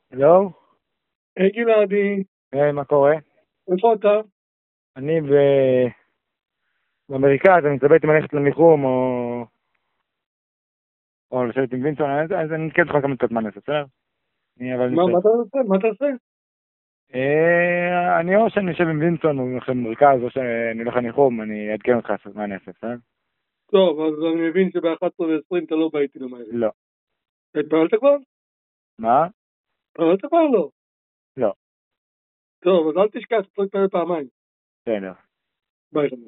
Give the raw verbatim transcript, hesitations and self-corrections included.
לא? היי גלעדי. היי, מה קורה? איפה אתה? אני ב... באמריקה, אז אני מתלבט אם ללכת לניחום או... או לשבת עם וינסון, אז, אז אני אתקן לך כמה דקות מה נעשה, בסדר? אני אבל מה, נצא. מה אתה עושה? מה אתה עושה? אה, אני או שאני יושב עם וינסון או הולך למרכז, או שאני הולך לניחום, אני אעדכן אותך מה אני אעשה, בסדר? טוב, אז אני מבין שב-אחת עשרה ועשרים אתה לא בא איתי למעלה. לא. התפעלת כבר? מה? התפעלת כבר לא? לא. טוב, אז אל תשכח, אתה צריך להתפעל פעמיים. בסדר. ביי חמוד.